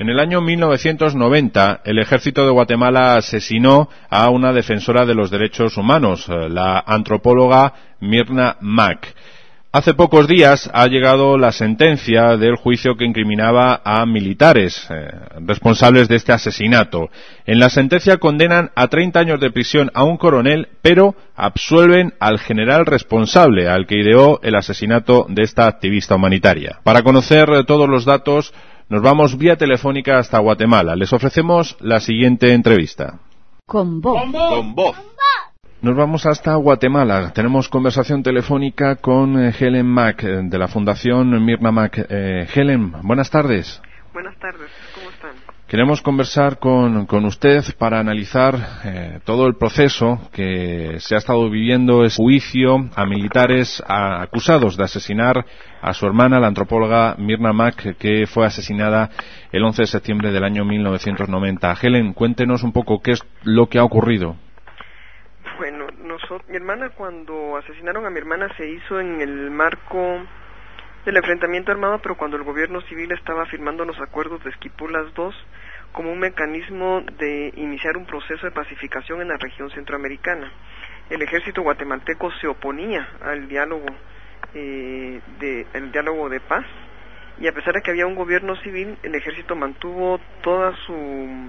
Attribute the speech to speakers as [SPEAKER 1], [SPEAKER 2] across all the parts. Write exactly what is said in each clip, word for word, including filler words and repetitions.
[SPEAKER 1] En el año mil novecientos noventa, el ejército de Guatemala asesinó a una defensora de los derechos humanos, la antropóloga Mirna Mack. Hace pocos días ha llegado la sentencia del juicio que incriminaba a militares eh, responsables de este asesinato. En la sentencia condenan a treinta años de prisión a un coronel, pero absuelven al general responsable, al que ideó el asesinato de esta activista humanitaria. Para conocer todos los datos, nos vamos vía telefónica hasta Guatemala. Les ofrecemos la siguiente entrevista.
[SPEAKER 2] Con voz.
[SPEAKER 1] Con voz. Con voz. Nos vamos hasta Guatemala. Tenemos conversación telefónica con eh, Helen Mack, eh, de la Fundación Mirna Mack. Eh, Helen, buenas tardes.
[SPEAKER 3] Buenas tardes, ¿cómo están?
[SPEAKER 1] Queremos conversar con, con usted para analizar eh, todo el proceso que se ha estado viviendo, ese juicio a militares a, acusados de asesinar a su hermana, la antropóloga Mirna Mack, que fue asesinada el once de septiembre del año mil novecientos noventa. Helen, cuéntenos un poco qué es lo que ha ocurrido.
[SPEAKER 3] Bueno, nosotros, mi hermana, cuando asesinaron a mi hermana, se hizo en el marco del enfrentamiento armado, pero cuando el gobierno civil estaba firmando los acuerdos de Esquipulas dos como un mecanismo de iniciar un proceso de pacificación en la región centroamericana. El ejército guatemalteco se oponía al diálogo eh, de el diálogo de paz, y a pesar de que había un gobierno civil, el ejército mantuvo toda su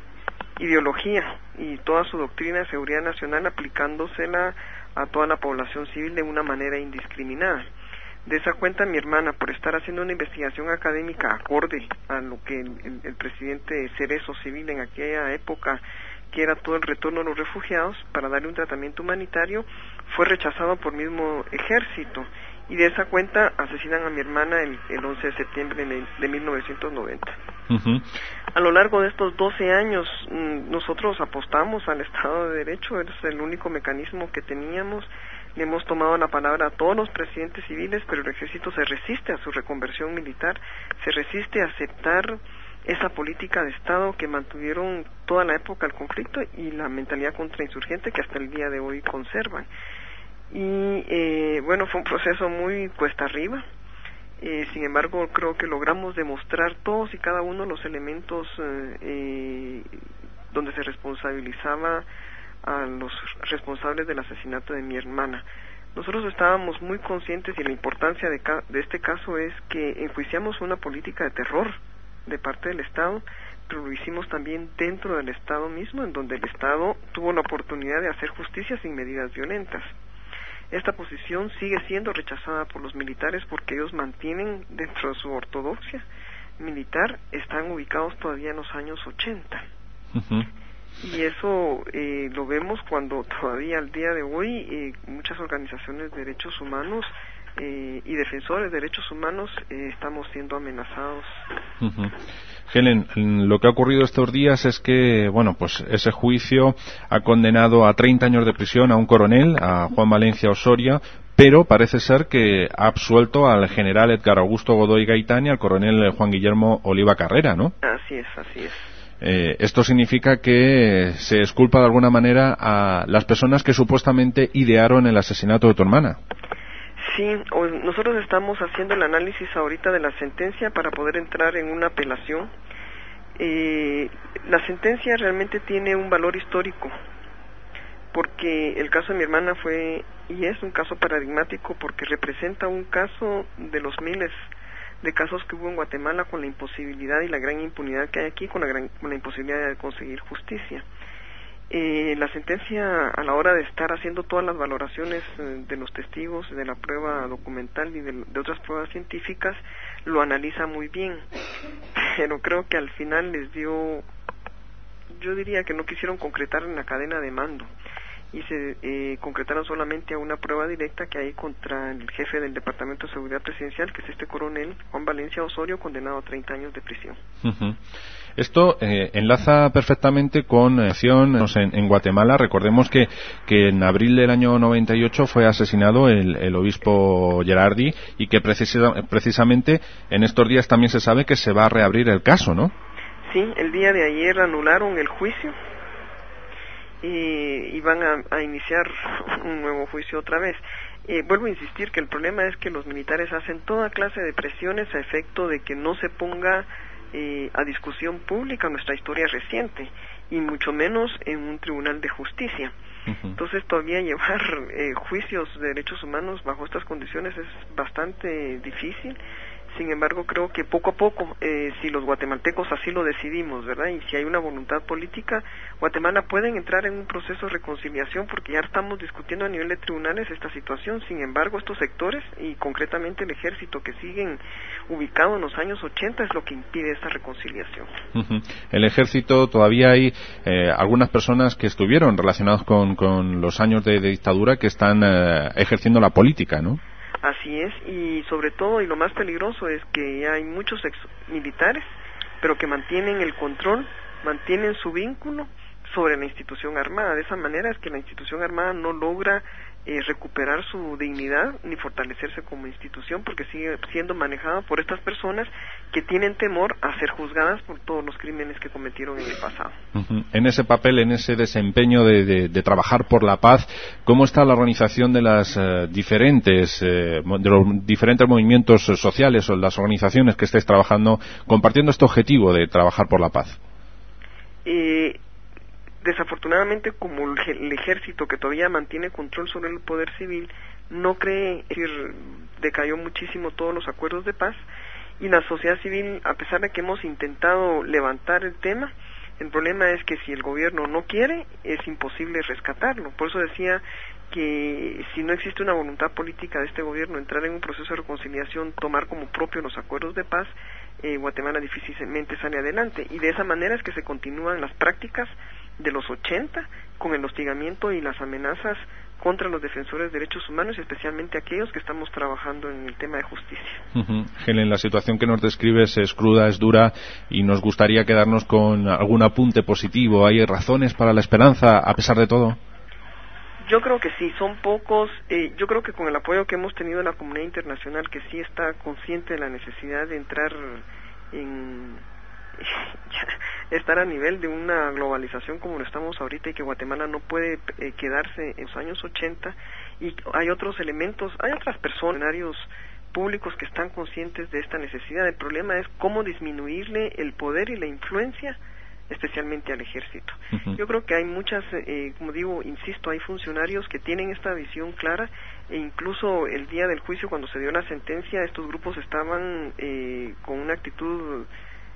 [SPEAKER 3] ideología y toda su doctrina de seguridad nacional, aplicándosela a toda la población civil de una manera indiscriminada. De esa cuenta, mi hermana, por estar haciendo una investigación académica acorde a lo que el, el, el presidente Cerezo Civil en aquella época, que era todo el retorno a los refugiados, para darle un tratamiento humanitario, fue rechazado por el mismo ejército, y de esa cuenta asesinan a mi hermana el, el once de septiembre de mil novecientos noventa. Uh-huh. A lo largo de estos doce años, nosotros apostamos al Estado de Derecho, es el único mecanismo que teníamos. Le hemos tomado la palabra a todos los presidentes civiles, pero el ejército se resiste a su reconversión militar, se resiste a aceptar esa política de Estado que mantuvieron toda la época del conflicto y la mentalidad contrainsurgente que hasta el día de hoy conservan. Y eh, bueno, fue un proceso muy cuesta arriba. Eh, sin embargo, creo que logramos demostrar todos y cada uno los elementos eh, eh, donde se responsabilizaba a los responsables del asesinato de mi hermana. Nosotros estábamos muy conscientes, y la importancia de, ca de este caso es que enjuiciamos una política de terror de parte del Estado, pero lo hicimos también dentro del Estado mismo, en donde el Estado tuvo la oportunidad de hacer justicia sin medidas violentas. Esta posición sigue siendo rechazada por los militares porque ellos mantienen, dentro de su ortodoxia militar, están ubicados todavía en los años ochenta. Uh-huh. Y eso eh, lo vemos cuando todavía al día de hoy eh, muchas organizaciones de derechos humanos eh, y defensores de derechos humanos eh, estamos siendo amenazados.
[SPEAKER 1] Uh-huh. Helen, lo que ha ocurrido estos días es que, bueno, pues ese juicio ha condenado a treinta años de prisión a un coronel, a Juan Valencia Osoria, pero parece ser que ha absuelto al general Edgar Augusto Godoy Gaitán y al coronel Juan Guillermo Oliva Carrera, ¿no?
[SPEAKER 3] Así es, así es.
[SPEAKER 1] Eh, esto significa que se exculpa de alguna manera a las personas que supuestamente idearon el asesinato de tu hermana.
[SPEAKER 3] Sí, nosotros estamos haciendo el análisis ahorita de la sentencia para poder entrar en una apelación. Eh, la sentencia realmente tiene un valor histórico, porque el caso de mi hermana fue y es un caso paradigmático, porque representa un caso de los miles de casos que hubo en Guatemala, con la imposibilidad y la gran impunidad que hay aquí, con la, gran, con la imposibilidad de conseguir justicia. Eh, la sentencia, a la hora de estar haciendo todas las valoraciones eh, de los testigos, de la prueba documental y de, de otras pruebas científicas, lo analiza muy bien, pero creo que al final les dio, yo diría que no quisieron concretar en la cadena de mando, y se eh, concretaron solamente a una prueba directa que hay contra el jefe del Departamento de Seguridad Presidencial, que es este coronel Juan Valencia Osorio, condenado a treinta años de prisión.
[SPEAKER 1] Uh-huh. Esto eh, enlaza perfectamente con eh, en, en Guatemala. Recordemos que, que en abril del año noventa y ocho fue asesinado el, el obispo Gerardi, y que precisa, precisamente en estos días también se sabe que se va a reabrir el caso, ¿no?
[SPEAKER 3] Sí, el día de ayer anularon el juicio y, y van a, a iniciar un nuevo juicio otra vez. Eh, vuelvo a insistir que el problema es que los militares hacen toda clase de presiones a efecto de que no se ponga eh, a discusión pública nuestra historia reciente, y mucho menos en un tribunal de justicia. Uh-huh. Entonces todavía llevar eh, juicios de derechos humanos bajo estas condiciones es bastante difícil. Sin embargo, creo que poco a poco, eh, si los guatemaltecos así lo decidimos, ¿verdad? Y si hay una voluntad política, Guatemala puede entrar en un proceso de reconciliación, porque ya estamos discutiendo a nivel de tribunales esta situación. Sin embargo, estos sectores, y concretamente el ejército, que siguen ubicados en los años ochenta, es lo que impide esta reconciliación.
[SPEAKER 1] Uh-huh. El ejército, todavía hay eh, algunas personas que estuvieron relacionadas con, con los años de, de dictadura que están eh, ejerciendo la política, ¿no?
[SPEAKER 3] Así es, y sobre todo, y lo más peligroso es que hay muchos ex militares, pero que mantienen el control, mantienen su vínculo sobre la institución armada. De esa manera es que la institución armada no logra eh, recuperar su dignidad ni fortalecerse como institución, porque sigue siendo manejada por estas personas que tienen temor a ser juzgadas por todos los crímenes que cometieron en el pasado.
[SPEAKER 1] Uh-huh. En ese papel, en ese desempeño de, de, de trabajar por la paz, ¿cómo está la organización de las uh, diferentes eh, de los diferentes movimientos sociales o las organizaciones que estáis trabajando compartiendo este objetivo de trabajar por la paz?
[SPEAKER 3] Eh, desafortunadamente, como el ejército, que todavía mantiene control sobre el poder civil, no cree, es decir, decayó muchísimo todos los acuerdos de paz, y la sociedad civil, a pesar de que hemos intentado levantar el tema, el problema es que si el gobierno no quiere, es imposible rescatarlo. Por eso decía que si no existe una voluntad política de este gobierno entrar en un proceso de reconciliación, tomar como propio los acuerdos de paz, eh, Guatemala difícilmente sale adelante, y de esa manera es que se continúan las prácticas de los ochenta, con el hostigamiento y las amenazas contra los defensores de derechos humanos, y especialmente aquellos que estamos trabajando en el tema de justicia.
[SPEAKER 1] Uh-huh. Helen, la situación que nos describes es cruda, es dura, y nos gustaría quedarnos con algún apunte positivo. ¿Hay razones para la esperanza a pesar de todo?
[SPEAKER 3] Yo creo que sí, son pocos. Eh, yo creo que con el apoyo que hemos tenido de la comunidad internacional, que sí está consciente de la necesidad de entrar en estar a nivel de una globalización como lo estamos ahorita, y que Guatemala no puede eh, quedarse en los años ochenta, y hay otros elementos, hay otras personas, públicos que están conscientes de esta necesidad. El problema es cómo disminuirle el poder y la influencia, especialmente al ejército. Uh-huh. Yo creo que hay muchas, eh, como digo, insisto, hay funcionarios que tienen esta visión clara, e incluso el día del juicio, cuando se dio la sentencia, estos grupos estaban eh, con una actitud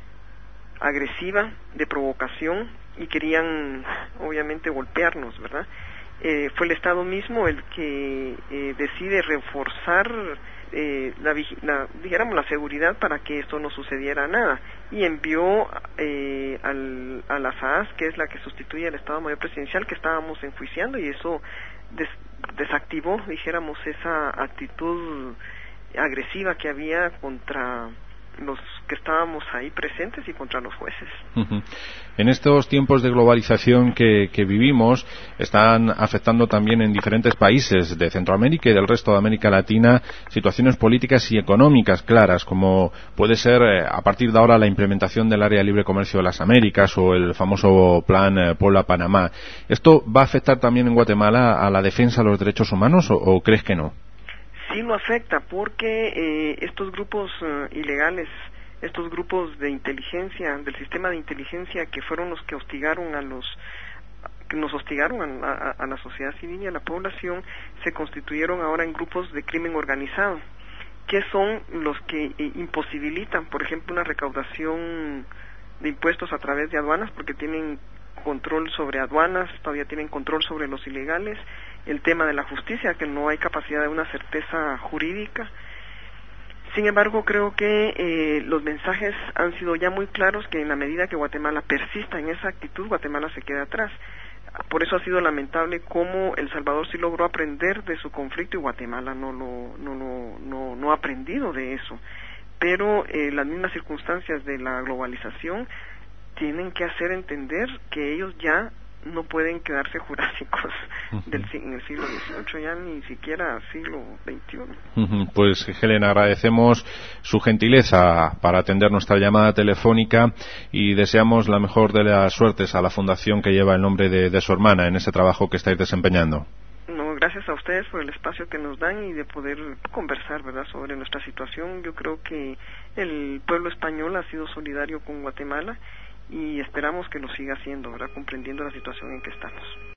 [SPEAKER 3] agresiva, de provocación, y querían obviamente golpearnos, ¿verdad? Eh, fue el Estado mismo el que eh, decide reforzar eh, la, la, dijéramos, la seguridad para que esto no sucediera nada, y envió eh, al, a la S A S, que es la que sustituye al Estado Mayor Presidencial, que estábamos enjuiciando, y eso des, desactivó, dijéramos, esa actitud agresiva que había contra los que estábamos ahí presentes y contra los jueces.
[SPEAKER 1] Uh-huh. En estos tiempos de globalización que, que vivimos, están afectando también en diferentes países de Centroamérica y del resto de América Latina situaciones políticas y económicas claras, como puede ser eh, a partir de ahora la implementación del Área de Libre Comercio de las Américas o el famoso Plan eh, Puebla-Panamá. ¿Esto va a afectar también en Guatemala a la defensa de los derechos humanos o, o crees que no?
[SPEAKER 3] Sí lo afecta, porque eh, estos grupos uh, ilegales, estos grupos de inteligencia, del sistema de inteligencia, que fueron los que hostigaron a los, que nos hostigaron a, a, a la sociedad civil y a la población, se constituyeron ahora en grupos de crimen organizado, que son los que eh, imposibilitan, por ejemplo, una recaudación de impuestos a través de aduanas, porque tienen control sobre aduanas, todavía tienen control sobre los ilegales, el tema de la justicia, que no hay capacidad de una certeza jurídica. Sin embargo, creo que eh, los mensajes han sido ya muy claros, que en la medida que Guatemala persista en esa actitud, Guatemala se queda atrás. Por eso ha sido lamentable cómo El Salvador sí logró aprender de su conflicto y Guatemala no lo, no lo, no, no ha aprendido de eso. Pero eh, las mismas circunstancias de la globalización tienen que hacer entender que ellos ya no pueden quedarse jurásicos uh-huh. del, en el siglo dieciocho, ya ni siquiera siglo veintiuno.
[SPEAKER 1] Uh-huh. Pues Helen, agradecemos su gentileza para atender nuestra llamada telefónica y deseamos la mejor de las suertes a la fundación que lleva el nombre de, de su hermana en ese trabajo que estáis desempeñando.
[SPEAKER 3] No, gracias. gracias a ustedes por el espacio que nos dan y de poder conversar, ¿verdad?, sobre nuestra situación. Yo creo que el pueblo español ha sido solidario con Guatemala y esperamos que lo siga haciendo, ¿verdad?, comprendiendo la situación en que estamos.